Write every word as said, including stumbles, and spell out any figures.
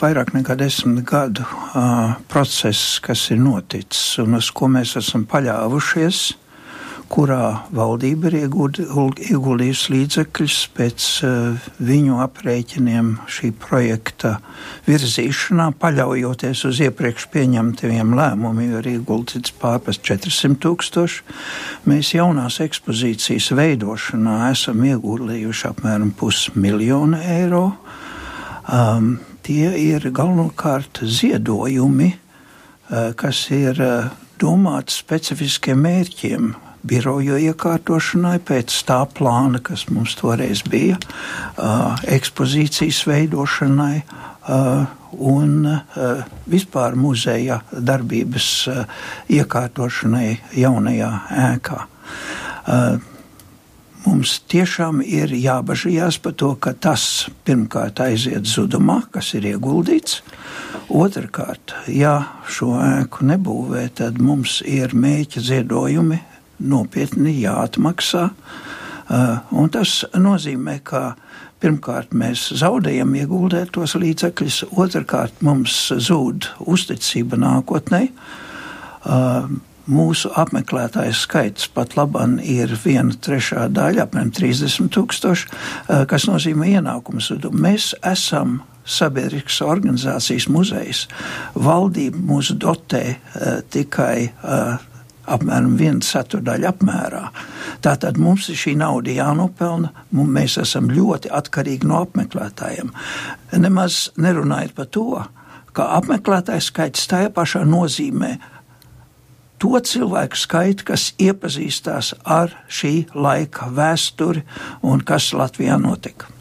vairāk nekā desmit gadu uh, process, kas ir noticis un uz ko mēs esam paļāvušies, kurā valdība ir ieguldījusi līdzekļus pēc uh, viņu aprēķiniem šī projekta virzīšanā, paļaujoties uz iepriekš pieņemtajiem lēmumiem, jo ir ieguldīts pārpas četrsimt tūkstoši. Mēs jaunās ekspozīcijas veidošanā esam ieguldījuši apmēram pusmiljonu eiro. Um, tie ir galvenokārt ziedojumi, uh, kas ir uh, domāti specifiskiem mērķiem, biroju iekārtošanai pēc tā plāna, kas mums toreiz bija, uh, ekspozīcijas veidošanai uh, un uh, vispār muzeja darbības uh, iekārtošanai jaunajā ēkā. Uh, mums tiešām ir jābažījās par to, ka tas pirmkārt aiziet zudumā, kas ir ieguldīts. Otrkārt, ja šo ēku nebūvē, tad mums ir mēķa ziedojumi nopietni jāatmaksā, un tas nozīmē, ka pirmkārt mēs zaudējam ieguldētos līdzekļus, otrkārt mums zūd uzticība nākotnē. Mūsu apmeklētāju skaits pat laban ir viena trešā daļa, apmēram trīsdesmit tūkstoši, kas nozīmē ienākumu zudumu. Mēs esam sabiedriskas organizācijas muzejs. Valdība mūs dotē tikai apmēram viena ceturdaļa apmērā. Tātad mums ir šī nauda jānopelna, mēs esam ļoti atkarīgi no apmeklētājiem. Nemaz nerunājot par to, ka apmeklētāju skaits tajā pašā nozīmē to cilvēku skaitu, kas iepazīstās ar šī laika vēsturi un kas Latvijā notika.